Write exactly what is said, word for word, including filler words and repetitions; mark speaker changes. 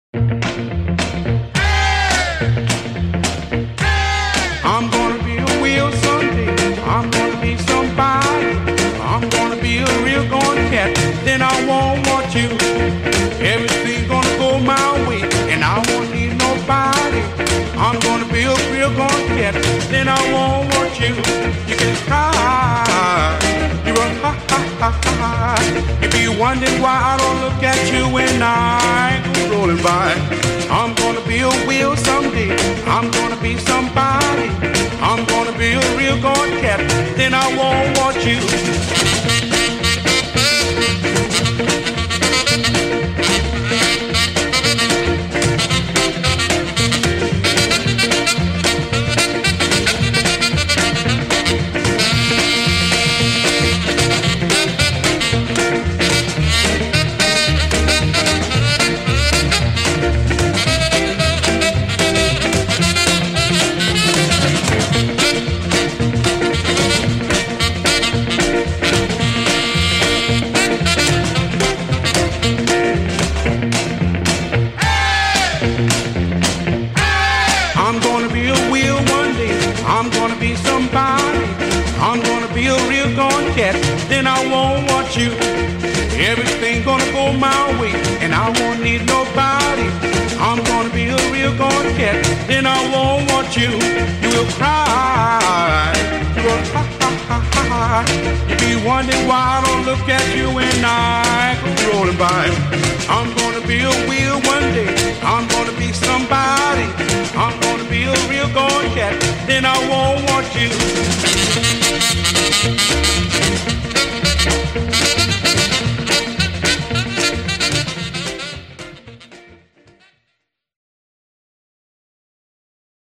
Speaker 1: I'm gonna be a wheel someday. I'm gonna be somebody. I'm gonna be a real gone cat. Then I won't want you. Everything's gonna go my way, and I won't need nobody. I'm gonna be a real gone cat. Then I won't want you. You can cry. You run ha ha ha ha. You be wondering why I don't look at you when I go rolling by. I'm gonna be a wheel someday. I'm gonna be somebody. I'm gonna be a real gone cat. Then I won't want you. I'm gonna be a wheel one day. I'm gonna be somebody. I'm gonna be a real gone cat. Then I won't want you. Everything's gonna go my way, and I won't need nobody. I'm gonna be a real gone cat. Then I won't want you. You will cry. You will ha ha ha ha ha. You be wondering why I don't look at you when I go rolling by. I'm gonna be a wheel one day.